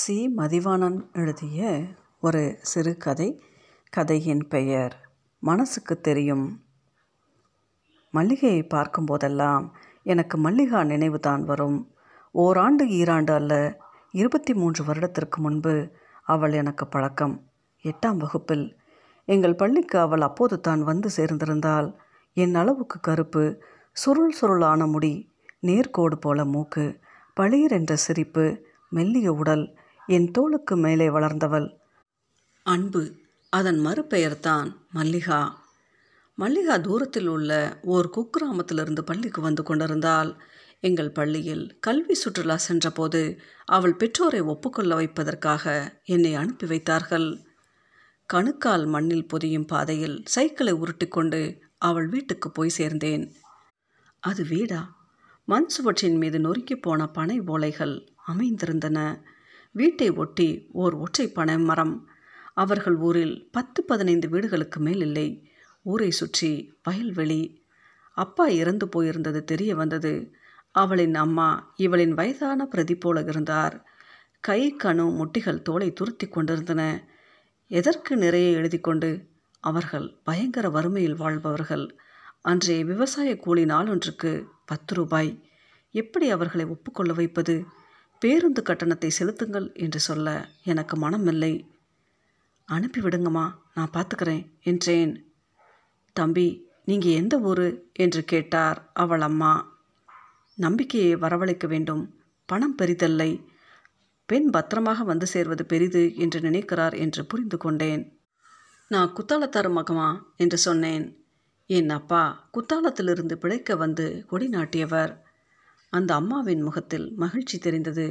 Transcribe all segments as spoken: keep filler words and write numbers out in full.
C. Mathivanan எழுதிய ஒரு சிறுகதை. கதையின் பெயர் மனசுக்கு தெரியும். மல்லிகையை பார்க்கும்போதெல்லாம் எனக்கு மல்லிகா நினைவுதான் வரும். ஓராண்டு ஈராண்டு அல்ல, இருபத்தி மூன்று வருடத்திற்கு முன்பு அவள் எனக்கு பழக்கம். எட்டாம் வகுப்பில் எங்கள் பள்ளிக்கு அவள் அப்போது தான் வந்து சேர்ந்திருந்தாள். என் அளவுக்கு கருப்பு, சுருள் சுருளான முடி, நேர்கோடு போல மூக்கு, பளீர் என்ற சிரிப்பு, மெல்லிய உடல், என் தோளுக்கு மேலே வளர்ந்தவள். அன்பு, அதன் மறுபெயர்தான் மல்லிகா. மல்லிகா தூரத்தில் உள்ள ஓர் குக்கிராமத்திலிருந்து பள்ளிக்கு வந்து கொண்டிருந்தாள். எங்கள் பள்ளியில் கல்வி சுற்றுலா சென்றபோது அவள் பெற்றோரை ஒப்புக்கொள்ள வைப்பதற்காக என்னை அனுப்பி வைத்தார்கள். கணுக்கால் மண்ணில் பொதியும் பாதையில் சைக்கிளை உருட்டி கொண்டு அவள் வீட்டுக்கு போய் சேர்ந்தேன். அது வீடா? மண் சுவற்றின் மீது நொறுக்கி போன பனை ஓலைகள் அமைந்திருந்தன. வீட்டை ஒட்டி ஓர் ஒற்றை பனை மரம். அவர்கள் ஊரில் பத்து பதினைந்து வீடுகளுக்கு மேல் இல்லை. ஊரை சுற்றி வயல்வெளி. அப்பா இறந்து போயிருந்தது தெரிய வந்தது. அவளின் அம்மா இவளின் வயதான பிரதி போல இருந்தார். கை கணு முட்டிகள் தோலை துருத்தி கொண்டிருந்தன. எதற்கு நிறைய எழுதி கொண்டு? அவர்கள் பயங்கர வறுமையில் வாழ்பவர்கள். அன்றைய விவசாய கூலி நாளொன்றுக்கு பத்து ரூபாய். எப்படி அவர்களை ஒப்புக்கொள்ள வைப்பது? பேருந்து கட்டணத்தை செலுத்துங்கள் என்று சொல்ல எனக்கு மனமில்லை. அனுப்பிவிடுங்கம்மா, நான் பார்த்துக்கிறேன் என்றேன். தம்பி, நீங்கள் எந்த ஊர் என்று கேட்டார் அவள் அம்மா. நம்பிக்கையை வரவழைக்க வேண்டும். பணம் பெரிதல்லை. பெண் பத்திரமாக வந்து சேர்வது பெரிது என்று நினைக்கிறார் என்று புரிந்து கொண்டேன். நான் குத்தாலத்தார் மகமா என்று சொன்னேன். என் அப்பா குத்தாலத்திலிருந்து பிழைக்க வந்து கொடி நாட்டியவர். அந்த அம்மாவின் முகத்தில் மகிழ்ச்சி தெரிந்தது.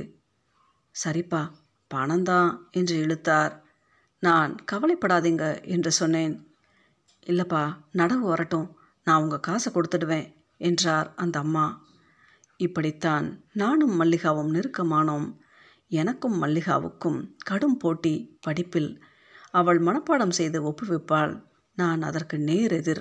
சரிப்பா, பணம்தான் என்று இழுத்தார். நான் கவலைப்படாதீங்க என்று சொன்னேன். இல்லைப்பா, நடவு வரட்டும், நான் உங்கள் காசை கொடுத்துடுவேன் என்றார் அந்த அம்மா. இப்படித்தான் நானும் மல்லிகாவும் நெருக்கமானோம். எனக்கும் மல்லிகாவுக்கும் கடும் போட்டி படிப்பில். அவள் மனப்பாடம் செய்து ஒப்புவிப்பாள். நான் அதற்கு நேர் எதிர்.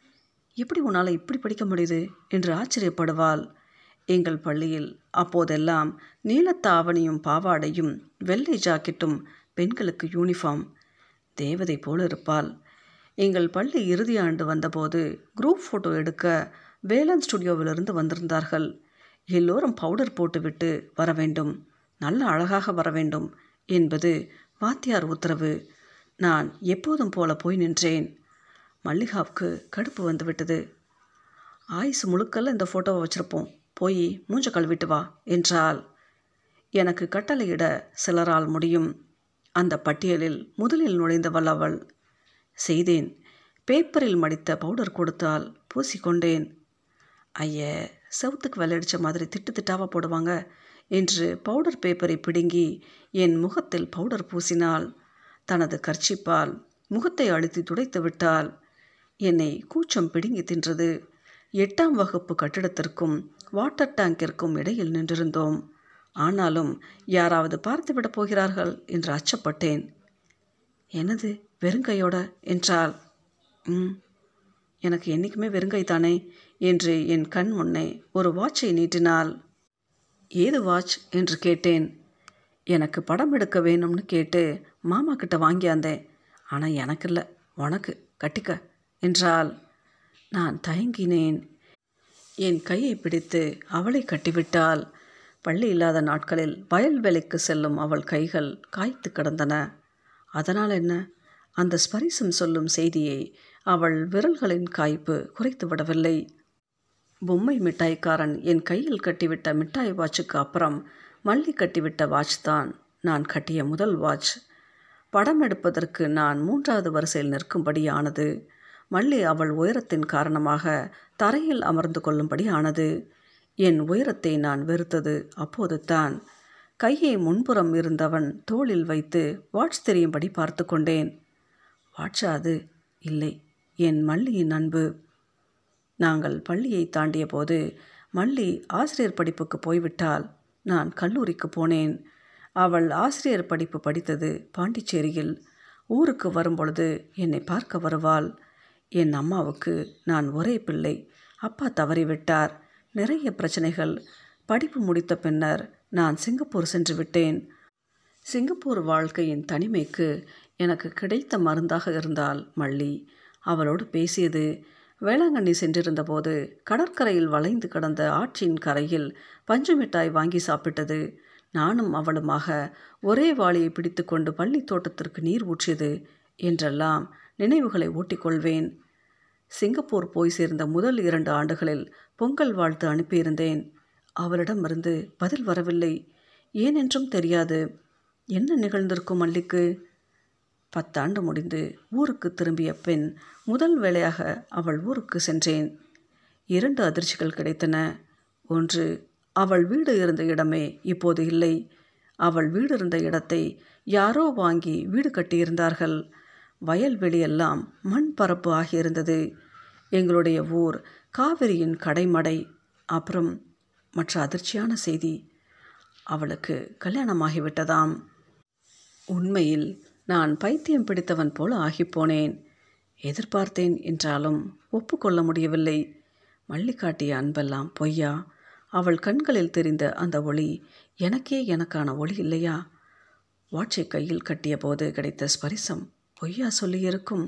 எப்படி உன்னால் இப்படி படிக்க முடியுது என்று ஆச்சரியப்படுவாள். எங்கள் பள்ளியில் அப்போதெல்லாம் நீலத்தாவணியும் பாவாடையும் வெள்ளை ஜாக்கெட்டும் பெண்களுக்கு யூனிஃபார்ம். தேவதை போல இருப்பாள். எங்கள் பள்ளி இறுதி ஆண்டு வந்தபோது குரூப் ஃபோட்டோ எடுக்க வேலன் ஸ்டுடியோவிலிருந்து வந்திருந்தார்கள். எல்லோரும் பவுடர் போட்டுவிட்டு வர வேண்டும், நல்ல அழகாக வர வேண்டும் என்பது வாத்தியார் உத்தரவு. நான் எப்போதும் போல போய் நின்றேன். மல்லிகாவுக்கு கடுப்பு வந்துவிட்டது. ஆயுசு முழுக்கல்ல இந்த ஃபோட்டோவை வச்சுருப்போம், போய் மூஞ்ச கழுவிட்டு வா என்றாள். எனக்கு கட்டளையிட சிலரால் முடியும். அந்த பட்டியலில் முதலில் நுழைந்தவள் அவள். செய்தேன். பேப்பரில் மடித்த பவுடர் கொடுத்தால் பூசிக்கொண்டேன். ஐய, செவுத்துக்கு வெள்ளடிச்ச மாதிரி திட்டு திட்டாவா போடுவாங்க என்று பவுடர் பேப்பரை பிடுங்கி என் முகத்தில் பவுடர் பூசினாள். தனது கர்ச்சிப்பால் முகத்தை அழுத்தி துடைத்து விட்டாள். என்னை கூச்சம் பிடுங்கி தின்றது. எட்டாம் வகுப்பு கட்டிடத்திற்கும் வாட்டர் டேங்கிற்கும் இடையில் நின்றிருந்தோம். ஆனாலும் யாராவது பார்த்துவிடப் போகிறார்கள் என்று அச்சப்பட்டேன். என்னது வெறுங்கையோட என்றாள். ம் எனக்கு என்றைக்குமே வெறுங்கை தானே என்று என் கண் முன்னே ஒரு வாட்சை நீட்டினாள். ஏது வாட்ச் என்று கேட்டேன். எனக்கு படம் எடுக்க வேணும்னு கேட்டு மாமா கிட்ட வாங்கியாந்தேன். ஆனால் எனக்கு இல்லை, உனக்கு கட்டிக்க என்றாள். நான் தயங்கினேன். என் கையை பிடித்து அவளை கட்டிவிட்டாள். பள்ளி இல்லாத நாட்களில் வயல்வெளிக்கு செல்லும் அவள் கைகள் காய்த்து கிடந்தன. அதனால் என்ன? அந்த ஸ்பரிசம் சொல்லும் செய்தியை அவள் விரல்களின் காய்ப்பு குறைத்து விடவில்லை. பொம்மை மிட்டாய்க்காரன் என் கையில் கட்டிவிட்ட மிட்டாய் வாட்சுக்கு அப்புறம் மல்லி கட்டிவிட்ட வாட்ச் தான் நான் கட்டிய முதல் வாட்ச். படம் எடுப்பதற்கு நான் மூன்றாவது வரிசையில் நிற்கும்படி ஆனது. மல்லி அவள் உயரத்தின் காரணமாக தரையில் அமர்ந்து கொள்ளும்படி ஆனது. என் உயரத்தை நான் வெறுத்தது அப்போது தான். கையை முன்புறம் இருந்தவன் தோளில் வைத்து வாட்ச் தெரியும்படி பார்த்து கொண்டேன். வாட்சா அது? இல்லை, என் மல்லியின் அன்பு. நாங்கள் பள்ளியை தாண்டிய போது மல்லி ஆசிரியர் படிப்புக்கு போய்விட்டால். நான் கல்லூரிக்கு போனேன். அவள் ஆசிரியர் படிப்பு படித்தது பாண்டிச்சேரியில். ஊருக்கு வரும்பொழுது என்னை பார்க்க வருவாள். என் அம்மாவுக்கு நான் ஒரே பிள்ளை. அப்பா தவறிவிட்டார். நிறைய பிரச்சனைகள். படிப்பு முடித்த பின்னர் நான் சிங்கப்பூர் சென்று விட்டேன். சிங்கப்பூர் வாழ்க்கையின் தனிமைக்கு எனக்கு கிடைத்த மருந்தாக இருந்தால் மல்லி. அவளோடு பேசியது, வேளாங்கண்ணி சென்றிருந்தபோது கடற்கரையில் வளைந்து கிடந்த ஆற்றின் கரையில் பஞ்சு மிட்டாய் வாங்கி சாப்பிட்டது, நானும் அவளுமாக ஒரே வாளியை பிடித்து கொண்டு பள்ளி தோட்டத்திற்கு நீர் ஊற்றியது என்றெல்லாம் நினைவுகளை ஓட்டிக்கொள்வேன். சிங்கப்பூர் போய் சேர்ந்த முதல் இரண்டு ஆண்டுகளில் பொங்கல் வாழ்த்து அனுப்பியிருந்தேன். அவளிடமிருந்து பதில் வரவில்லை. ஏனென்றும் தெரியாது. என்ன நிகழ்ந்திருக்கும் மல்லிக்கு? பத்தாண்டு முடிந்து ஊருக்கு திரும்பிய பின் முதல் வேளையாக அவள் ஊருக்கு சென்றேன். இரண்டு அதிர்ச்சிகள் கிடைத்தன. ஒன்று, அவள் வீடு இருந்த இடமே இப்போது இல்லை. அவள் வீடு இருந்த இடத்தை யாரோ வாங்கி வீடு கட்டியிருந்தார்கள். வயல்வெளியெல்லாம் மண் பரப்பு ஆகியிருந்தது. எங்களுடைய ஊர் காவிரியின் கடைமடை. அப்புறம் மற்ற அதிர்ச்சியான செய்தி, அவளுக்கு கல்யாணமாகிவிட்டதாம். உண்மையில் நான் பைத்தியம் பிடித்தவன் போல ஆகிப்போனேன். எதிர்பார்த்தேன் என்றாலும் ஒப்புக்கொள்ள முடியவில்லை. மல்லி காட்டிய அன்பெல்லாம் பொய்யா? அவள் கண்களில் தெரிந்த அந்த ஒளி எனக்கே எனக்கான ஒளி இல்லையா? வாட்சை கையில் கட்டிய போது கிடைத்த ஸ்பரிசம் பொய்யா சொல்லியிருக்கும்?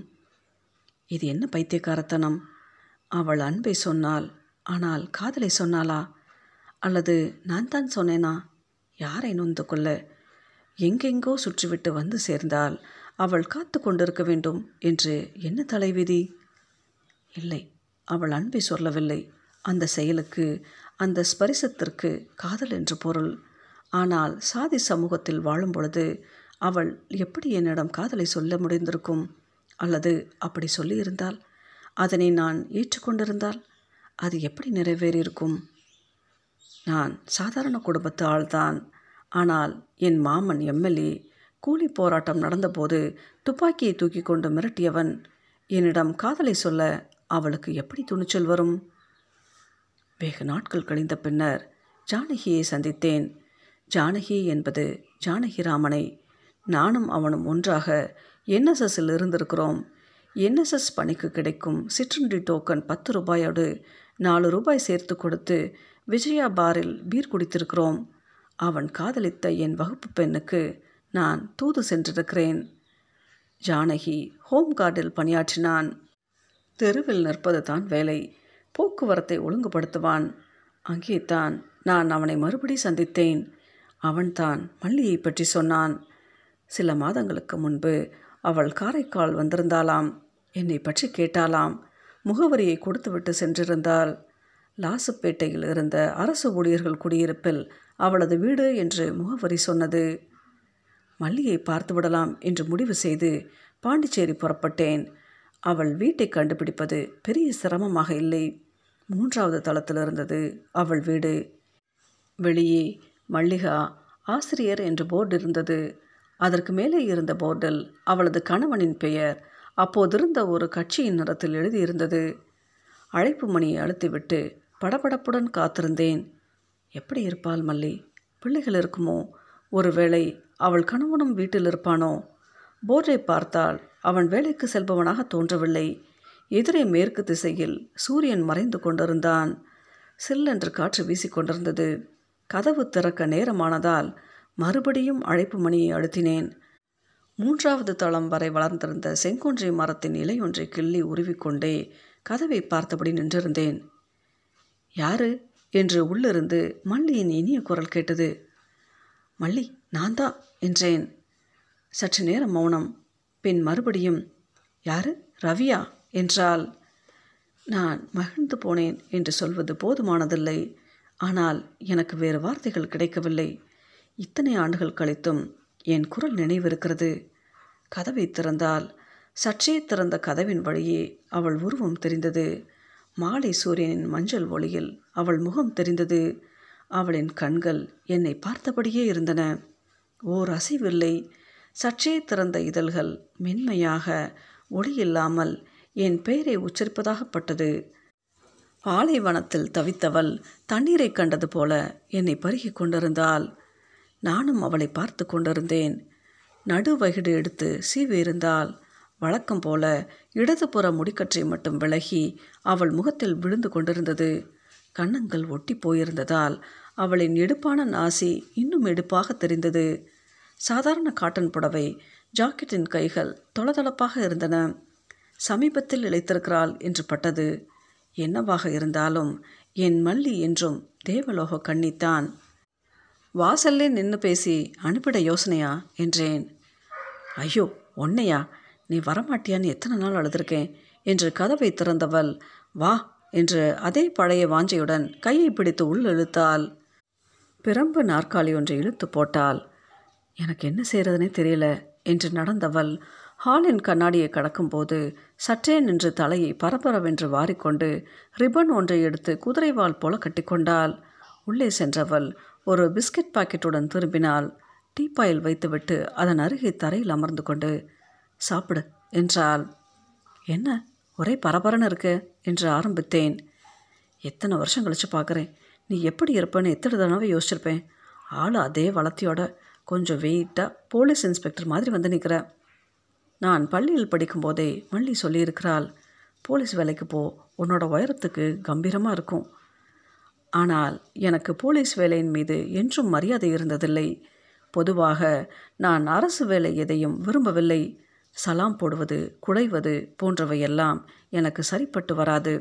இது என்ன பைத்தியக்காரத்தனம்? அவள் அன்பை சொன்னாள், ஆனால் காதலை சொன்னாளா? அல்லது நான் தான் சொன்னேனா? யாரை நொந்து கொள்ள? எங்கெங்கோ சுற்றிவிட்டு வந்து சேர்ந்தால் அவள் காத்து கொண்டிருக்க வேண்டும் என்று என்ன தலைவிதி? இல்லை, அவள் அன்பை சொல்லவில்லை. அந்த செயலுக்கு, அந்த ஸ்பரிசத்திற்கு காதல் என்று பொருள். ஆனால் சாதி சமூகத்தில் வாழும் பொழுது அவள் எப்படி என்னிடம் காதலை சொல்ல முடிந்திருக்கும்? அல்லது அப்படி சொல்லியிருந்தால், அதனை நான் ஏற்றுக்கொண்டிருந்தால் அது எப்படி நிறைவேறியிருக்கும்? நான் சாதாரண குடும்பத்து ஆள்தான். ஆனால் என் மாமன் எம்எல்ஏ கூலி போராட்டம் நடந்தபோது துப்பாக்கியை தூக்கி கொண்டு மிரட்டியவன். என்னிடம் காதலை சொல்ல அவளுக்கு எப்படி துணிச்சல் வரும்? வெகு நாட்கள் கழிந்த பின்னர் ஜானகியை சந்தித்தேன். ஜானகி என்பது ஜானகிராமனை. நானும் அவனும் ஒன்றாக என்எஸ்எஸ்ஸில் இருந்திருக்கிறோம். என்எஸ்எஸ் பணிக்கு கிடைக்கும் சிற்றுண்டி டோக்கன் பத்து ரூபாயோடு நாலு ரூபாய் சேர்த்து கொடுத்து விஜயா பாரில் பீர் குடித்திருக்கிறோம். அவன் காதலித்த என் வகுப்பு பெண்ணுக்கு நான் தூது சென்றிருக்கிறேன். ஜானகி ஹோம் கார்டில் பணியாற்றினான். தெருவில் நிற்பது தான் வேலை. போக்குவரத்தை ஒழுங்குபடுத்துவான். அங்கே தான் நான் அவனை மறுபடி சந்தித்தேன். அவன்தான் மல்லியை பற்றி சொன்னான். சில மாதங்களுக்கு முன்பு அவள் காரைக்கால் வந்திருந்தாளாம். என்னை பற்றி கேட்டாளாம். முகவரியை கொடுத்துவிட்டு சென்றிருந்தாள். லாசுப்பேட்டையில் இருந்த அரசு ஊழியர்கள் குடியிருப்பில் அவளது வீடு என்று முகவரி சொன்னது. மல்லியை பார்த்து விடலாம் என்று முடிவு செய்து பாண்டிச்சேரி புறப்பட்டேன். அவள் வீட்டை கண்டுபிடிப்பது பெரிய சிரமமாக இல்லை. மூன்றாவது தளத்தில் இருந்தது அவள் வீடு. வெளியே மல்லிகா ஆசிரியர் என்று போர்டு இருந்தது. அதற்கு மேலே இருந்த போர்டில் அவளது கணவனின் பெயர் அப்போதிருந்த ஒரு கட்சியின் நிறத்தில் எழுதியிருந்தது. அழைப்பு மணியை அழுத்திவிட்டு படபடப்புடன் காத்திருந்தேன். எப்படி இருப்பாள் மல்லி? பிள்ளைகள் இருக்குமோ? ஒருவேளை அவள் கணவனும் வீட்டில் இருப்பானோ? போர்டை பார்த்தால் அவன் வேலைக்கு செல்பவனாக தோன்றவில்லை. எதிரே மேற்கு திசையில் சூரியன் மறைந்து கொண்டிருந்தான். சில்லென்று காற்று வீசிக்கொண்டிருந்தது. கதவு திறக்க நேரமானதால் மறுபடியும் அழைப்பு மணியை அழுத்தினேன். மூன்றாவது தளம் வரை வளர்ந்திருந்த செங்கொன்றை மரத்தின் இலையொன்றை கிள்ளி உருவிக்கொண்டே கதவை பார்த்தபடி நின்றிருந்தேன். யாரு என்று உள்ளிருந்து மல்லியின் இனிய குரல் கேட்டது. மல்லி, நான் தான் என்றேன். சற்று நேரம் மௌனம். பின் மறுபடியும், யாரு? ரவியா என்றாள். நான் மகிழ்ந்து போனேன் என்று சொல்வது போதுமானதில்லை. ஆனால் எனக்கு வேறு வார்த்தைகள் கிடைக்கவில்லை. இத்தனை ஆண்டுகள் கழித்தும் என் குரல் நினைவிருக்கிறது. கதவை திறந்தால் சற்றே திறந்த கதவின் வழியே அவள் உருவம் தெரிந்தது. மாலை சூரியனின் மஞ்சள் ஒளியில் அவள் முகம் தெரிந்தது. அவளின் கண்கள் என்னை பார்த்தபடியே இருந்தன. ஓர் அசைவில்லை. சற்றே திறந்த இதழ்கள் மென்மையாக ஒளியில்லாமல் என் பெயரை உச்சரிப்பதாகப்பட்டது. பாலைவனத்தில் தவித்தவள் தண்ணீரை கண்டது போல என்னை பருகி கொண்டிருந்தாள். நானும் அவளை பார்த்து கொண்டிருந்தேன். நடுவகிடு எடுத்து சீவியிருந்தாள். வழக்கம் போல இடதுபுற முடிக்கற்றை மட்டும் விலகி அவள் முகத்தில் விழுந்து கொண்டிருந்தது. கன்னங்கள் ஒட்டி போயிருந்ததால் அவளின் எடுப்பான நாசி இன்னும் எடுப்பாக தெரிந்தது. சாதாரண காட்டன் புடவை, ஜாக்கெட்டின் கைகள் தொளதளப்பாக இருந்தன. சமீபத்தில் இழைத்திருக்கிறாள் என்று பட்டது. என்னவாக இருந்தாலும் என் மல்லி என்றும் தேவலோக கண்ணித்தான். வாசல்லே நின்று பேசி அனுப்பிட யோசனையா என்றேன். ஐயோ ஒன்னையா, நீ வரமாட்டியான்னு எத்தனை நாள் அழுதுருக்கேன் என்று கதவை திறந்தவள் வா என்று அதே பழைய வாஞ்சையுடன் கையை பிடித்து உள் இழுத்தாள். பிரம்பு நாற்காலி ஒன்றை இழுத்து போட்டாள். எனக்கு என்ன செய்கிறதுனே தெரியல என்று நடந்தவள் ஹாலின் கண்ணாடியை கடக்கும்போது சற்றே நின்று தலையை பரபரவென்று வாரிக்கொண்டு ரிப்பன் ஒன்றை எடுத்து குதிரைவால் போல கட்டிக்கொண்டாள். உள்ளே சென்றவள் ஒரு பிஸ்கட் பாக்கெட்டுடன் திரும்பினாள். டீப்பாயில் வைத்துவிட்டு அதன் அருகே தரையில் அமர்ந்து கொண்டு சாப்பிடு என்றாள். என்ன ஒரே பரபரன்னு இருக்கு என்று ஆரம்பித்தேன். எத்தனை வருஷம் கழித்து பார்க்குறேன், நீ எப்படி இருப்பேன்னு எத்தனை தடவை யோசிச்சிருப்பேன். ஆள் அதே வளர்த்தியோட கொஞ்சம் வெயிட்டாக போலீஸ் இன்ஸ்பெக்டர் மாதிரி வந்து நிற்கிற. நான் பள்ளியில் படிக்கும்போதே மல்லி சொல்லியிருக்கிறாள், போலீஸ் வேலைக்கு போ, உன்னோட உயரத்துக்கு கம்பீரமாக இருக்கும். ஆனால் எனக்கு போலீஸ் வேலையின் மீது என்றும் மரியாதை இருந்ததில்லை. பொதுவாக நான் அரசு வேலை எதையும் விரும்பவில்லை. சலாம் போடுவது, குடைவது போன்றவையெல்லாம் எனக்கு சரிப்பட்டு வராது.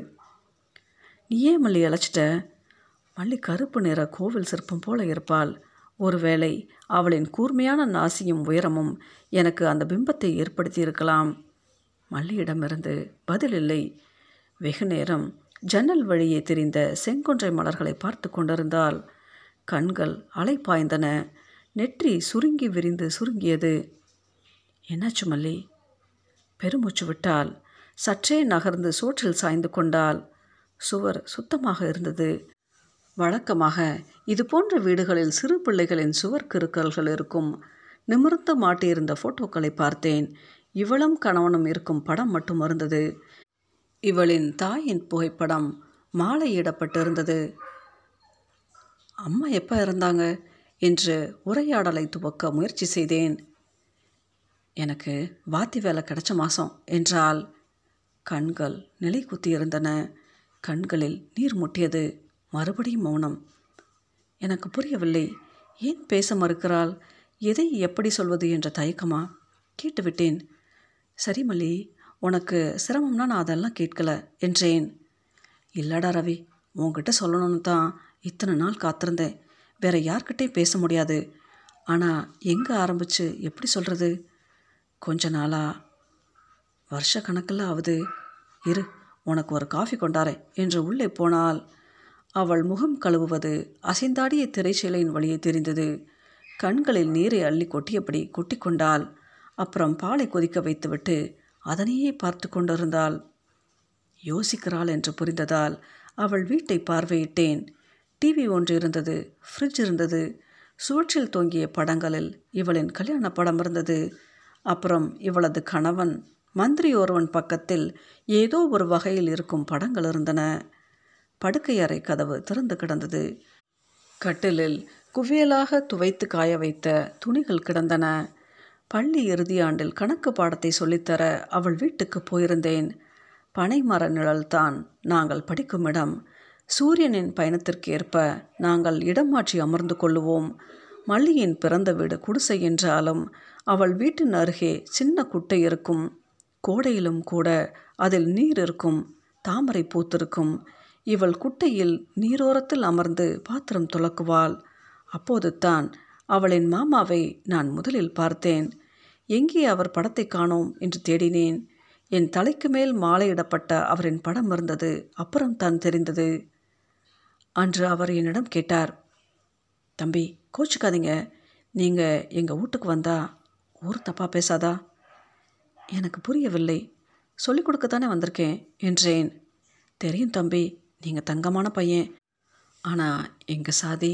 நீ ஏன் மல்லி அழைச்சிட்ட? மல்லி கருப்பு நிற கோவில் சிற்பம் போல இருப்பாள். ஒருவேளை அவளின் கூர்மையான நாசியும் உயரமும் எனக்கு அந்த பிம்பத்தை ஏற்படுத்தி இருக்கலாம். மல்லியிடமிருந்து பதில் இல்லை. வெகு நேரம் ஜன்னல் வழியே தெரிந்த செங்கொன்றை மலர்களை பார்த்து கொண்டிருந்தாள். கண்கள் அலை பாய்ந்தன. நெற்றி சுருங்கி விரிந்து சுருங்கியது. என்னாச்சு மல்லி? பெருமூச்சு விட்டாள். சற்றே நகர்ந்து சோற்றில் சாய்ந்து கொண்டாள். சுவர் சுத்தமாக இருந்தது. வழக்கமாக இது போன்ற வீடுகளில் சிறு பிள்ளைகளின் சுவர் கிறுக்கல்கள் இருக்கும். நிமிர்ந்து மாட்டியிருந்த ஃபோட்டோக்களை பார்த்தேன். இவளும் கணவனும் இருக்கும் படம் மட்டும் இருந்தது. இவளின் தாயின் புகைப்படம் மாலையிடப்பட்டிருந்தது. அம்மா எப்போ இறந்தாங்க என்று உரையாடலை துவக்க முயற்சி செய்தேன். எனக்கு வாத்தி வேலை கிடைச்ச மாதம் என்றால். கண்கள் நிலை குத்தியிருந்தன. கண்களில் நீர் முட்டியது. மறுபடியும் மௌனம். எனக்கு புரியவில்லை. ஏன் பேச மறுக்கிறாள்? எதை எப்படி சொல்வது என்ற தயக்கமா? கேட்டுவிட்டேன். சரி மல்லி, உனக்கு சிரமம்னா நான் அதெல்லாம் கேட்கல என்றேன். இல்லடா ரவி, உன்கிட்ட சொல்லணும்னு தான் இத்தனை நாள் காத்திருந்தேன். வேற யார்கிட்டையும் பேச முடியாது. ஆனால் எங்கே ஆரம்பித்து எப்படி சொல்கிறது? கொஞ்ச நாளா, வருஷ கணக்கில் ஆகுது. இரு, உனக்கு ஒரு காஃபி கொண்டாரேன் என்று உள்ளே போனாள். அவள் முகம் கழுவுவது அசைந்தாடிய திரைச்சீலையின் வழியே தெரிந்தது. கண்களில் நீரை அள்ளி கொட்டியபடி கொட்டி கொண்டாள். அப்புறம் பாலை கொதிக்க வைத்துவிட்டு அதனையே பார்த்து கொண்டிருந்தாள். யோசிக்கிறாள் என்று புரிந்ததால் அவள் வீட்டை பார்வையிட்டேன். டிவி ஒன்று இருந்தது. ஃப்ரிட்ஜ் இருந்தது. சுவற்றில் தொங்கிய படங்களில் இவளின் கல்யாண படம் இருந்தது. அப்புறம் இவளது கணவன் மந்திரி ஒருவன் பக்கத்தில் ஏதோ ஒரு வகையில் இருக்கும் படங்கள் இருந்தன. படுக்கை அறை கதவு திறந்து கிடந்தது. கட்டிலில் குவியலாக துவைத்து காய வைத்த துணிகள் கிடந்தன. பள்ளி இறுதியாண்டில் கணக்கு பாடத்தை சொல்லித்தர அவள் வீட்டுக்கு போயிருந்தேன். பனைமர நிழல்தான் நாங்கள் படிக்கும் இடம். சூரியனின் பயணத்திற்கு ஏற்ப நாங்கள் இடம் மாற்றி அமர்ந்து கொள்ளுவோம். மல்லியின் பிறந்த வீடு குடிசை என்றாலும் அவள் வீட்டின் அருகே சின்ன குட்டை இருக்கும். கோடையிலும் கூட அதில் நீர் இருக்கும். தாமரை பூத்திருக்கும். இவள் குட்டையில் நீரோரத்தில் அமர்ந்து பாத்திரம் துலக்குவாள். அப்போது தான் அவளின் மாமாவை நான் முதலில் பார்த்தேன். எங்கே அவர் படத்தை காணோம் என்று தேடினேன். என் தலைக்கு மேல் மாலையிடப்பட்ட அவரின் படம் இருந்தது. அப்புறம் தான் தெரிந்தது. அன்று அவர் என்னிடம் கேட்டார், தம்பி கோச்சிக்காதீங்க, நீங்கள் எங்கள் வீட்டுக்கு வந்தா ஒரு தப்பாக பேசாதா? எனக்கு புரியவில்லை. சொல்லிக் கொடுக்கத்தானே வந்திருக்கேன் என்றேன். தெரியும் தம்பி, நீங்கள் தங்கமான பையன். ஆனால் எங்கள் சாதி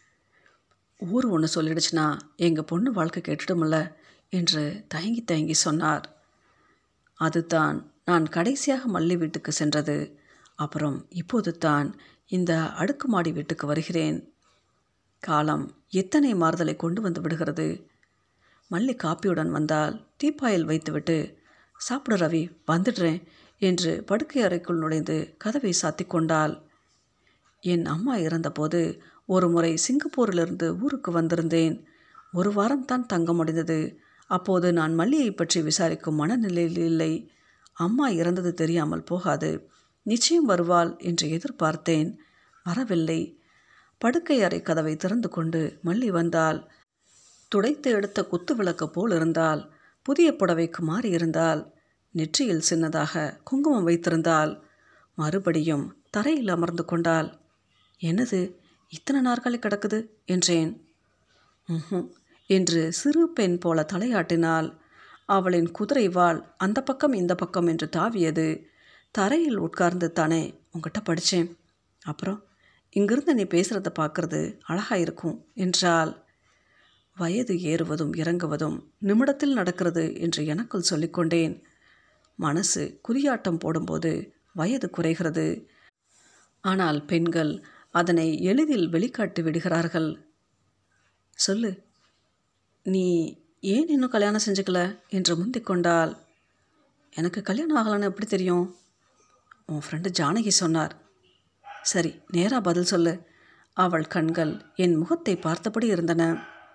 ஊர் ஒன்று சொல்லிடுச்சுன்னா எங்கள் பொண்ணு வாழ்க்கை கெட்டுடுமில்ல என்று தயங்கி தயங்கி சொன்னார். அதுதான் நான் கடைசியாக மல்லி வீட்டுக்கு சென்றது. அப்புறம் இப்போது தான் இந்த அடுக்குமாடி வீட்டுக்கு வருகிறேன். காலம் எத்தனை மாறுதலை கொண்டு வந்து விடுகிறது. மல்லி காப்பியுடன் வந்தால் டீப்பாயில் வைத்துவிட்டு சாப்பிட ரவி வந்துடுறேன் என்று படுக்கை அறைக்குள் நுழைந்து கதவை சாத்தி கொண்டாள். என் அம்மா இறந்தபோது ஒரு முறை சிங்கப்பூரிலிருந்து ஊருக்கு வந்திருந்தேன். ஒரு வாரம்தான் தங்க முடிந்தது. அப்போது நான் மல்லியை பற்றி விசாரிக்கும் மனநிலையில் இல்லை. அம்மா இறந்தது தெரியாமல் போகாது. நிச்சயம் வருவாள் என்று எதிர்பார்த்தேன். வரவில்லை. படுக்கை அறை கதவை திறந்து கொண்டு மல்லி வந்தாள். துடைத்து எடுத்த குத்து விளக்கு போல் இருந்தாள். புதிய புடவைக்கு மாறி இருந்தாள். நெற்றியில் சின்னதாக குங்குமம் வைத்திருந்தாள். மறுபடியும் தரையில் அமர்ந்து கொண்டாள். என்னது இத்தனை நாற்காலி கிடக்குது என்றேன். ம் என்று சிறு பெண் போல தலையாட்டினாள். அவளின் குதிரை வாள் அந்த பக்கம் இந்த பக்கம் என்று தாவியது. தரையில் உட்கார்ந்து தானே உங்ககிட்ட படித்தேன். அப்புறம் இங்கிருந்து நீ பேசுகிறத பார்க்குறது அழகாக இருக்கும் என்றாள். வயது ஏறுவதும் இறங்குவதும் நிமிடத்தில் நடக்கிறது என்று எனக்குள் சொல்லிக்கொண்டேன். மனசு குறியாட்டம் போடும்போது வயது குறைகிறது. ஆனால் பெண்கள் அதனை எளிதில் வெளிக்காட்டி விடுகிறார்கள். சொல்லு, நீ ஏன் இன்னும் கல்யாணம் செஞ்சுக்கல என்று முந்திக் கொண்டாள். எனக்கு கல்யாணம் ஆகலான்னு எப்படி தெரியும்? உன் ஃப்ரெண்டு ஜானகி சொன்னார். சரி, நேராக பதில் சொல்லு. அவள் கண்கள் என் முகத்தை பார்த்தபடி இருந்தன.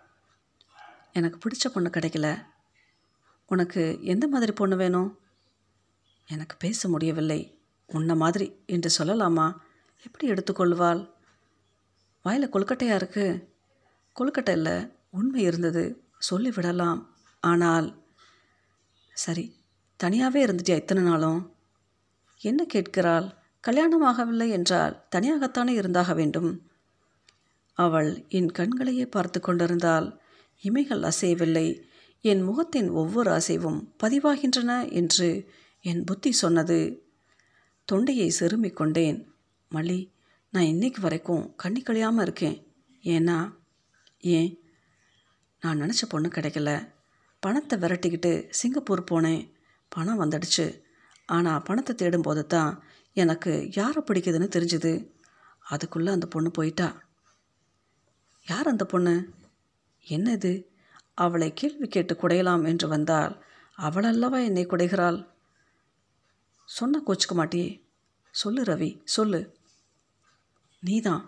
எனக்கு பிடிச்ச பொண்ணு கிடைக்கல. உனக்கு எந்த மாதிரி பொண்ணு வேணும்? எனக்கு பேச முடியவில்லை. உன்ன மாதிரி என்று சொல்லலாமா? எப்படி எடுத்துக்கொள்வாள்? வாயில் கொழுக்கட்டையாக இருக்குது. கொழுக்கட்டை இல்லை, உண்மை இருந்தது, சொல்லிவிடலாம். ஆனால் சரி, தனியாகவே இருந்துட்டியா இத்தனை நாளும்? என்ன கேட்கிறாள்? கல்யாணம் ஆகவில்லை என்றால் தனியாகத்தானே இருந்தாக வேண்டும். அவள் என் கண்களையே பார்த்து கொண்டிருந்தாள். இமைகள் அசையவில்லை. என் முகத்தின் ஒவ்வொரு அசைவும் பதிவாகின்றன என்று என் புத்தி சொன்னது. தொண்டையை செருமிக் கொண்டேன். மல்லி, நான் இன்னைக்கு வரைக்கும் கண்ணி கழியாமல் இருக்கேன். ஏன்னா ஏன்? நான் நினச்ச பொண்ணு கிடைக்கல. பணத்தை விரட்டிக்கிட்டு சிங்கப்பூர் போனேன். பணம் வந்துடுச்சு. ஆனால் பணத்தை தேடும்போது தான் எனக்கு யாரை பிடிக்குதுன்னு தெரிஞ்சுது. அதுக்குள்ளே அந்த பொண்ணு போயிட்டா. யார் அந்த பொண்ணு? என்னது? அவளை கேள்வி கேட்டு குடையலாம் என்று வந்தால் அவளல்லவா என்னை குடைகிறாள். சொன்ன கோச்சுக்க மாட்டியே. சொல்லு ரவி, சொல்லு. நீதான்.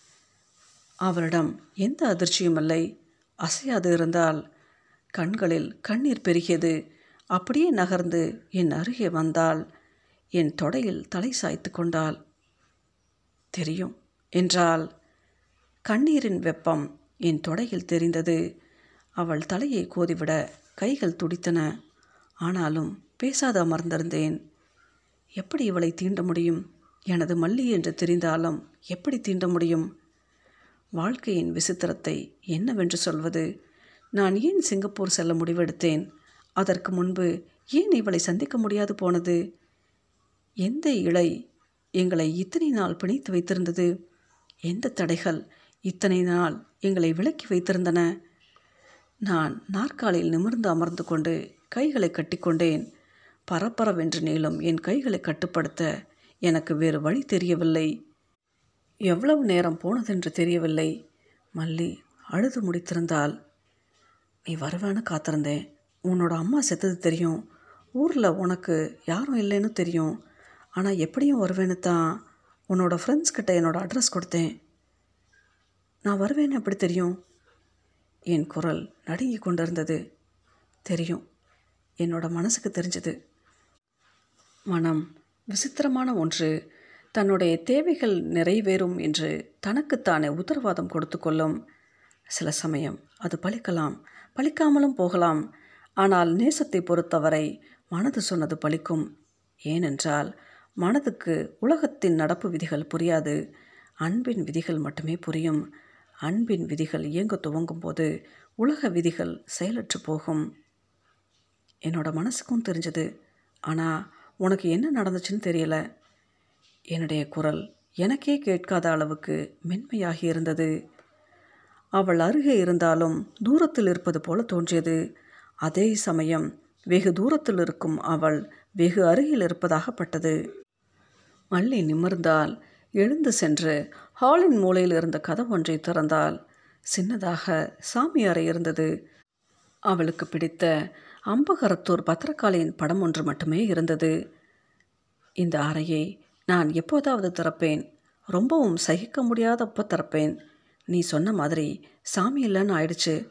அவளிடம் எந்த அதிர்ச்சியும் இல்லை. அசையாது இருந்தால் கண்களில் கண்ணீர் பெருகியது. அப்படியே நகர்ந்து என் அருகே வந்தாள். என் தொடையில் தலை சாய்த்து கொண்டாள். தெரியும் என்றாள். கண்ணீரின் வெப்பம் என் தொடையில் தெரிந்தது. அவள் தலையை கோதிவிட கைகள் துடித்தன. ஆனாலும் பேசாது அமர்ந்திருந்தேன். எப்படி இவளை தீண்ட முடியும்? எனது மல்லி என்று தெரிந்தாலும் எப்படி தீண்ட முடியும்? வாழ்க்கையின் விசித்திரத்தை என்னவென்று சொல்வது? நான் ஏன் சிங்கப்பூர் செல்ல முடிவெடுத்தேன்? அதற்கு முன்பு ஏன் இவளை சந்திக்க முடியாது போனது? எந்த இழை எங்களை இத்தனை நாள் பிணைத்து வைத்திருந்தது? எந்த தடைகள் இத்தனை நாள் எங்களை விலக்கி வைத்திருந்தன? நான் நாற்காலியில் நிமிர்ந்து அமர்ந்து கொண்டு கைகளை கட்டிக்கொண்டேன். பரபரவென்று நீளும் என் கைகளை கட்டுப்படுத்த எனக்கு வேறு வழி தெரியவில்லை. எவ்வளவு நேரம் போனதென்று தெரியவில்லை. மல்லி அழுது முடித்திருந்தாள். நீ வருவேன்னு காத்திருந்தேன். உன்னோட அம்மா செத்தது தெரியும். ஊரில் உனக்கு யாரும் இல்லைன்னு தெரியும். ஆனால் எப்படியும் வருவேன்னு தான் உன்னோட ஃப்ரெண்ட்ஸ் கிட்ட என்னோடய அட்ரஸ் கொடுத்தேன். நான் வருவேன்னு எப்படி தெரியும்? என் குரல் நடுங்கி கொண்டிருந்தது. தெரியும். என்னோட மனசுக்கு தெரிஞ்சது. மனம் விசித்திரமான ஒன்று. தன்னுடைய தேவைகள் நிறைவேறும் என்று தனக்குத்தானே உத்தரவாதம் கொடுத்து கொள்ளும். சில சமயம் அது பலிக்கலாம், பலிக்காமலும் போகலாம். ஆனால் நேசத்தை பொறுத்தவரை மனது சொன்னது பலிக்கும். ஏனென்றால் மனதுக்கு உலகத்தின் நடப்பு விதிகள் புரியாது. அன்பின் விதிகள் மட்டுமே புரியும். அன்பின் விதிகள் இயங்க துவங்கும் போது உலக விதிகள் செயலற்று போகும். என்னோட மனசுக்கும் தெரிஞ்சது. ஆனால் உனக்கு என்ன நடந்துச்சுன்னு தெரியல. என்னுடைய குரல் எனக்கே கேட்காத அளவுக்கு மென்மையாகி இருந்தது. அவள் அருகே இருந்தாலும் தூரத்தில் இருப்பது போல தோன்றியது. அதே சமயம் வெகு தூரத்தில் இருக்கும் அவள் வெகு அருகில் இருப்பதாகப்பட்டது. மல்லி நிமிர்ந்தாள். எழுந்து சென்று ஹாலின் மூலையில் இருந்த கதவொன்றை திறந்தாள். சின்னதாக சாமி அறை இருந்தது. அவளுக்கு பிடித்த அம்பகரத்தூர் பத்திரகாளியின் படம் ஒன்று மட்டுமே இருந்தது. இந்த அறையை நான் எப்போதாவது திறப்பேன். ரொம்பவும் சகிக்க முடியாதப்போ திறப்பேன். நீ சொன்ன மாதிரி சாமி இல்லைன்னு ஆயிடுச்சு.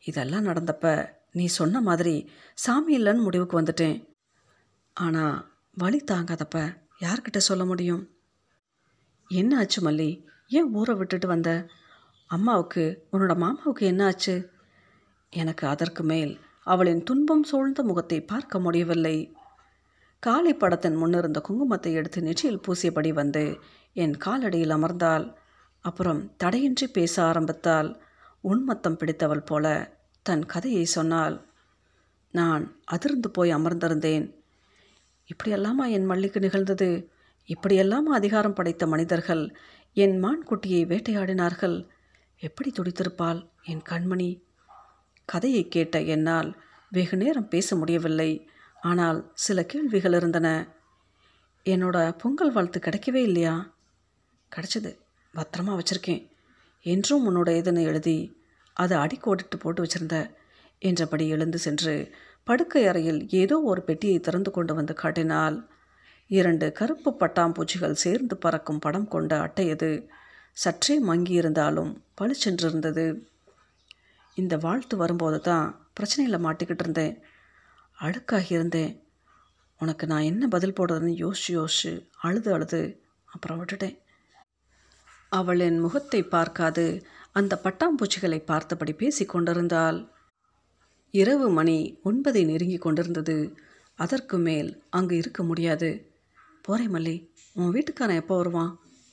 இதெல்லாம் நடந்தப்ப நீ சொன்ன மாதிரி சாமி இல்லைன்னு முடிவுக்கு வந்துட்டேன். ஆனால் வலி தாங்காதப்ப யார்கிட்ட சொல்ல முடியும்? என்ன ஆச்சு மல்லி? ஏன் ஊரை விட்டுட்டு வந்த? அம்மாவுக்கு, உன்னோட மாமாவுக்கு என்ன ஆச்சு? எனக்கு அதற்கு மேல் அவளின் துன்பம் சூழ்ந்த முகத்தை பார்க்க முடியவில்லை. காலை படத்தின் முன்னிருந்த குங்குமத்தை எடுத்து நெற்றியில் பூசியபடி வந்து என் காலடியில் அமர்ந்தாள். அப்புறம் தடையின்றி பேச ஆரம்பித்தாள். உன்மத்தம் பிடித்தவள் போல தன் கதையை சொன்னாள். நான் அதிர்ந்து போய் அமர்ந்திருந்தேன். இப்படியெல்லாமா என் மல்லிக்கு நிகழ்ந்தது? இப்படியெல்லாமா அதிகாரம் படைத்த மனிதர்கள் என் மான் குட்டியை வேட்டையாடினார்கள்? எப்படி துடித்திருப்பாள் என் கண்மணி? கதையை கேட்ட என்னால் வெகு நேரம் பேச முடியவில்லை. ஆனால் சில கேள்விகள் இருந்தன. என்னோட பொங்கல் வாழ்த்து கிடைக்கவே இல்லையா? கிடச்சிது, பத்திரமா வச்சுருக்கேன். என்றும் உன்னோட இதுன்னு எழுதி அதை அடிக்கோடிட்டு போட்டு வச்சுருந்த என்றபடி எழுந்து சென்று படுக்கை அறையில் ஏதோ ஒரு பெட்டியை திறந்து கொண்டு வந்து காட்டினாள். இரண்டு கருப்பு பட்டாம்பூச்சிகள் சேர்ந்து பறக்கும் படம் கொண்ட அட்டை அது. சற்றே மங்கியிருந்தாலும் பளிச்சென்றிருந்தது. இந்த வாழ்த்து வரும்போது தான் பிரச்சனையில் மாட்டிக்கிட்டு இருந்தேன். அழுக்காகி இருந்தேன். உனக்கு நான் என்ன பதில் போடுறதுன்னு யோசிச்சு யோசிச்சு அழுது அழுது அப்புறம் விட்டுட்டேன். அவள் என் முகத்தை பார்க்காது அந்த பட்டாம்பூச்சிகளை பார்த்தபடி பேசி கொண்டிருந்தாள். இரவு மணி ஒன்பதை நெருங்கி கொண்டிருந்தது. அதற்கு மேல் அங்கு இருக்க முடியாது. போறேன் மல்லி, உன் வீட்டுக்காரன் எப்போ வருவான்?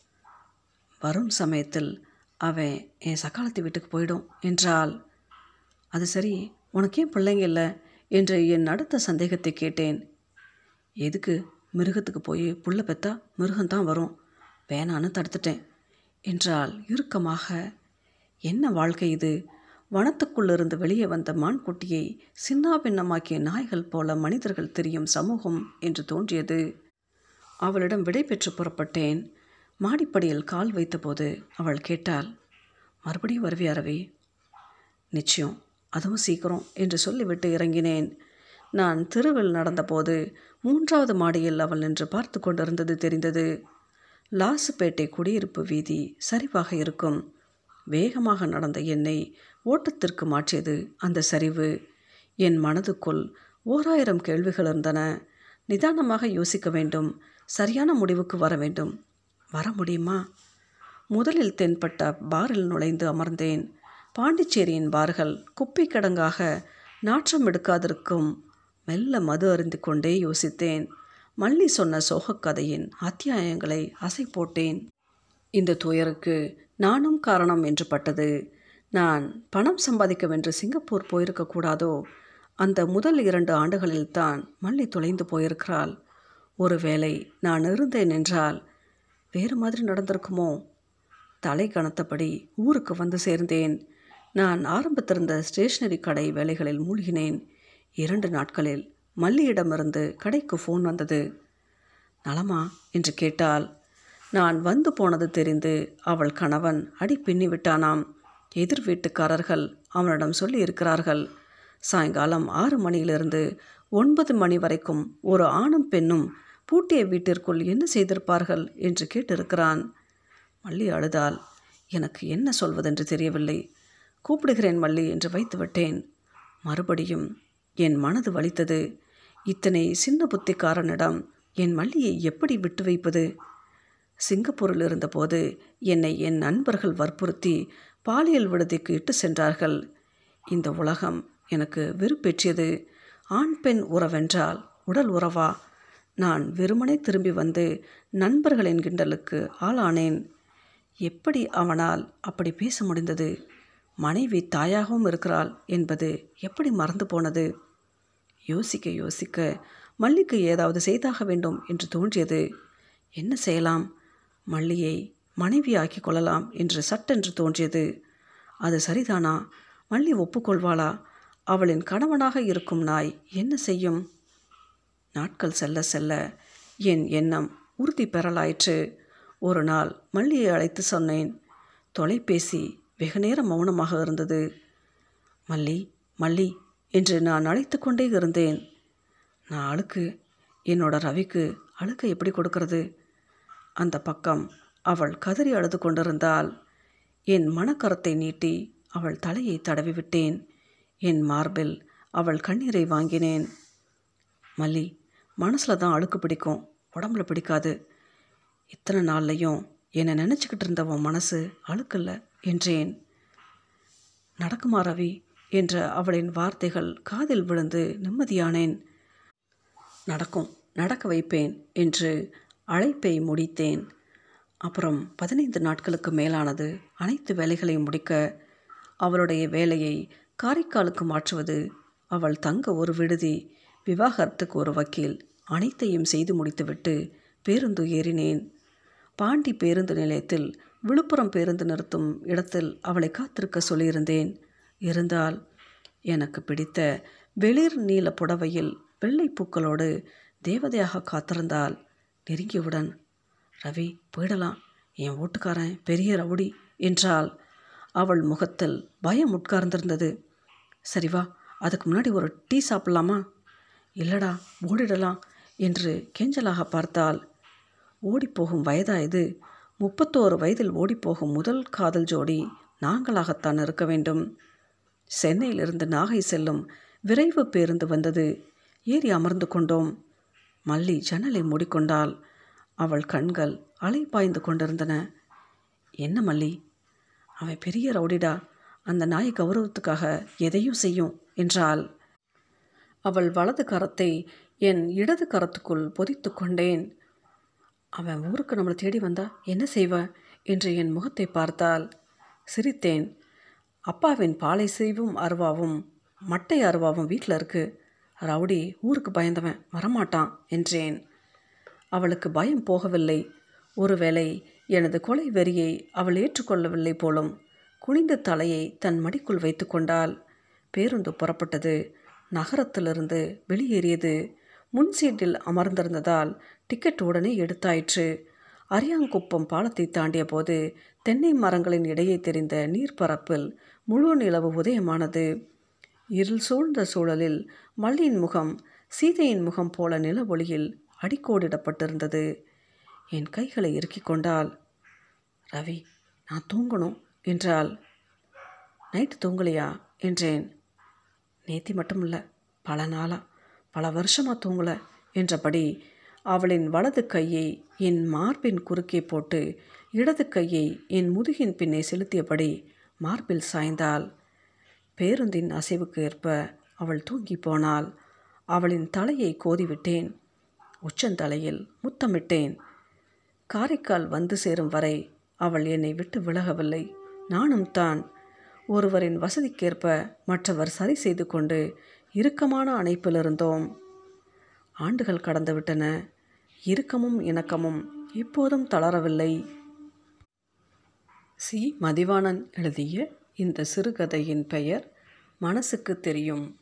வரும் சமயத்தில் அவன் என் சக்காலத்து வீட்டுக்கு போயிடும் என்றாள். அது சரி, உனக்கே பிள்ளைங்க இல்லை என்று என் அடுத்த சந்தேகத்தை கேட்டேன். எதுக்கு? மிருகத்துக்கு போய் புள்ள பெற்றா மிருகம்தான் வரும், வேணான்னு தடுத்துட்டேன் என்றாள் இறுக்கமாக. என்ன வாழ்க்கை இது? வனத்துக்குள்ளிருந்து வெளியே வந்த மான்குட்டியை சின்னாபின்னமாக்கிய நாய்கள் போல மனிதர்கள் தெரியும் சமூகம் என்று தோன்றியது. அவளிடம் விடை பெற்று புறப்பட்டேன். மாடிப்படியில் கால் வைத்தபோது அவள் கேட்டாள், மறுபடியும் வருவியா ரவி? நிச்சயம், அதுவும் சீக்கிரம் என்று சொல்லிவிட்டு இறங்கினேன். நான் தெருவில் நடந்தபோது மூன்றாவது மாடியில் அவள் நின்று பார்த்து கொண்டிருந்தது தெரிந்தது. லாசுப்பேட்டை குடியிருப்பு வீதி சரிவாக இருக்கும். வேகமாக நடந்த என்னை ஓட்டத்திற்கு மாற்றியது அந்த சரிவு. என் மனதுக்குள் ஓராயிரம் கேள்விகள் இருந்தன. நிதானமாக யோசிக்க வேண்டும், சரியான முடிவுக்கு வர வேண்டும். வர முடியுமா? முதலில் தென்பட்ட பாரில் நுழைந்து அமர்ந்தேன். பாண்டிச்சேரியின் பார்கள் குப்பை கிடங்காக நாற்றம் எடுக்காதிருக்கும். மெல்ல மது அருந்தி கொண்டே யோசித்தேன். மல்லி சொன்ன சோகக்கதையின் அத்தியாயங்களை அசை போட்டேன். இந்த துயருக்கு நானும் காரணம் என்று பட்டது. நான் பணம் சம்பாதிக்கவென்று சிங்கப்பூர் போயிருக்கக்கூடாதோ? அந்த முதல் இரண்டு ஆண்டுகளில்தான் மல்லி தொலைந்து போயிருக்கிறாள். ஒருவேளை நான் இருந்தேன் என்றால் வேறு மாதிரி நடந்திருக்குமோ? தலை கனத்தபடி ஊருக்கு வந்து சேர்ந்தேன். நான் ஆரம்பித்திருந்த ஸ்டேஷனரி கடை வேலைகளில் மூழ்கினேன். இரண்டு நாட்களில் மல்லியிடமிருந்து கடைக்கு ஃபோன் வந்தது. நலமா என்று கேட்டாள். நான் வந்து போனது தெரிந்து அவள் கணவன் அடி பின்னி விட்டானாம். எதிர் வீட்டுக்காரர்கள் அவனிடம் சொல்லி இருக்கிறார்கள், சாயங்காலம் ஆறு மணியிலிருந்து ஒன்பது மணி வரைக்கும் ஒரு ஆணும் பெண்ணும் பூட்டிய வீட்டிற்குள் என்ன செய்திருப்பார்கள் என்று கேட்டிருக்கிறான். மல்லி அழுதாள். எனக்கு என்ன சொல்வதென்று தெரியவில்லை. கூப்பிடுகிறேன் மல்லி என்று வைத்துவிட்டேன். மறுபடியும் என் மனது வலித்தது. இத்தனை சின்ன புத்திக்காரனிடம் என் மல்லியை எப்படி விட்டு வைப்பது? சிங்கப்பூரில் இருந்தபோது என்னை என் நண்பர்கள் வற்புறுத்தி பாலியல் விடுதிக்கு இட்டு சென்றார்கள். இந்த உலகம் எனக்கு வெறுப்பேற்றியது. ஆண் பெண் உறவென்றால் உடல் உறவா? நான் வெறுமனே திரும்பி வந்து நண்பர்களின் கிண்டலுக்கு ஆளானேன். எப்படி அவனால் அப்படி பேச முடிந்தது? மனைவி தாயாகவும் இருக்கிறாள் என்பது எப்படி மறந்து போனது? யோசிக்க யோசிக்க மல்லிக்கு ஏதாவது செய்தாக வேண்டும் என்று தோன்றியது. என்ன செய்யலாம்? மல்லியை மனைவியாக்கி கொள்ளலாம் என்று சட்டென்று தோன்றியது. அது சரிதானா? மல்லி ஒப்புக்கொள்வாளா? அவளின் கணவனாக இருக்கும் நாய் என்ன செய்யும்? நாட்கள் செல்ல செல்ல என் எண்ணம் உறுதி பெறலாயிற்று. ஒரு நாள் மல்லியை அழைத்து சொன்னேன். தொலைபேசி வெகு நேரம் மௌனமாக இருந்தது. மல்லி மல்லி என்று நான் அழைத்து கொண்டே இருந்தேன். நான் அழுக்கு, என்னோட ரவிக்கு அழுக்க எப்படி கொடுக்கறது? அந்த பக்கம் அவள் கதறி அழுது கொண்டிருந்தாள். என் மனக்கரத்தை நீட்டி அவள் தலையை தடவி விட்டேன். என் மார்பில் அவள் கண்ணீரை வாங்கினேன். மல்லி, மனசில் தான் அழுக்கு பிடிக்கும், உடம்புல பிடிக்காது. இத்தனை நாள்லையும் என்னை நினச்சிக்கிட்டு இருந்தவன் மனசு அழுக்கல்ல என்றேன். நடக்குமா ரவி என்ற அவளின் வார்த்தைகள் காதில் விழுந்து நிம்மதியானேன். நடக்கும், நடக்க வைப்பேன் என்று அழைப்பை முடித்தேன். அப்புறம் பதினைந்து நாட்களுக்கு மேலானது. அனைத்து வேலைகளையும் முடிக்க அவளுடைய வேலையை காரைக்காலுக்கு மாற்றுவது, அவள் தங்க ஒரு விடுதி, விவாகரத்துக்கு ஒரு வக்கீல், அனைத்தையும் செய்து முடித்துவிட்டு பேருந்து ஏறினேன். பாண்டி பேருந்து நிலையத்தில் விழுப்புரம் பேருந்து நிறுத்தும் இடத்தில் அவளை காத்திருக்க சொல்லியிருந்தேன். இருந்தால் எனக்கு பிடித்த வெளிர் நீல புடவையில் வெள்ளை பூக்களோடு தேவதையாக காத்திருந்தால் நெருங்கியவுடன், ரவி போயிடலாம், என் வீட்டுக்காரன் பெரிய ரவுடி என்றால் அவள் முகத்தில் பயம் உட்கார்ந்திருந்தது. சரிவா, அதுக்கு முன்னாடி ஒரு டீ சாப்பிட்லாமா? இல்லடா, ஓடிடலாம் என்று கெஞ்சலாக பார்த்தால், ஓடிப்போகும் வயதா இது? முப்பத்தோரு வயதில் ஓடிப்போகும் முதல் காதல் ஜோடி நாங்களாகத்தான் இருக்க வேண்டும். சென்னையிலிருந்து நாகை செல்லும் விரைவு பேருந்து வந்தது. ஏறி அமர்ந்து கொண்டோம். மல்லி ஜன்னலை மூடிக்கொண்டாள். அவள் கண்கள் அலை பாய்ந்து கொண்டிருந்தன. என்ன மல்லி? அவன் பெரிய ரவுடிடா, அந்த நாய் கௌரவத்துக்காக எதையும் செய்யும் என்றாள். அவள் வலது கரத்தை என் இடது கரத்துக்குள் பொதித்து கொண்டேன். அவன் ஊருக்கு நம்மளை தேடி வந்தா என்ன செய்வ என்று என் முகத்தை பார்த்தாள். சிரித்தேன். அப்பாவின் பாலை செய்வும் அருவாவும் மட்டை அருவாவும் வீட்டில் இருக்கு. ரவுடி ஊருக்கு பயந்தவன் வரமாட்டான் என்றேன். அவளுக்கு பயம் போகவில்லை. ஒருவேளை எனது கொலை வெறியை அவள் ஏற்றுக்கொள்ளவில்லை போலும். குனிந்த தலையை தன் மடிக்குள் வைத்து கொண்டாள். பேருந்து புறப்பட்டது. நகரத்திலிருந்து வெளியேறியது. முன் சீட்டில் அமர்ந்திருந்ததால் டிக்கெட் உடனே எடுத்தாயிற்று. அரியாங்குப்பம் பாலத்தை தாண்டிய போது தென்னை மரங்களின் இடையே தெரிந்த நீர்ப்பரப்பில் முழு நிலவு உதயமானது. இருள் சூழ்ந்த சூழலில் மல்லியின் முகம் சீதையின் முகம் போல நில ஒளியில் அடிக்கோடிடப்பட்டிருந்தது. என் கைகளை இறுக்கி கொண்டாள். ரவி, நான் தூங்கணும் என்றாள். நைட்டு தூங்கலையா என்றேன். நேத்தி மட்டும் இல்லை, பல நாளா, பல வருஷமாக தூங்கலை என்றபடி அவளின் வலது கையை என் மார்பின் குறுக்கே போட்டு இடது கையை என் முதுகின் பின்னே செலுத்தியபடி மார்பில் சாய்ந்தாள். பேருந்தின் அசைவுக்கு ஏற்ப அவள் தூங்கி போனாள். அவளின் தலையை கோதிவிட்டேன். உச்சந்தலையில் முத்தமிட்டேன். காரைக்கால் வந்து சேரும் வரை அவள் என்னை விட்டு விலகவில்லை. நானும் தான். ஒருவரின் வசதிக்கேற்ப மற்றவர் சரி செய்து கொண்டு இறுக்கமான அணைப்பில் இருந்தோம். ஆண்டுகள் கடந்துவிட்டன. இறுக்கமும் இணக்கமும் இப்போதும் தளரவில்லை. சி. மதிவாணன் எழுதிய இந்த சிறுகதையின் பெயர் மனசுக்கு தெரியும்.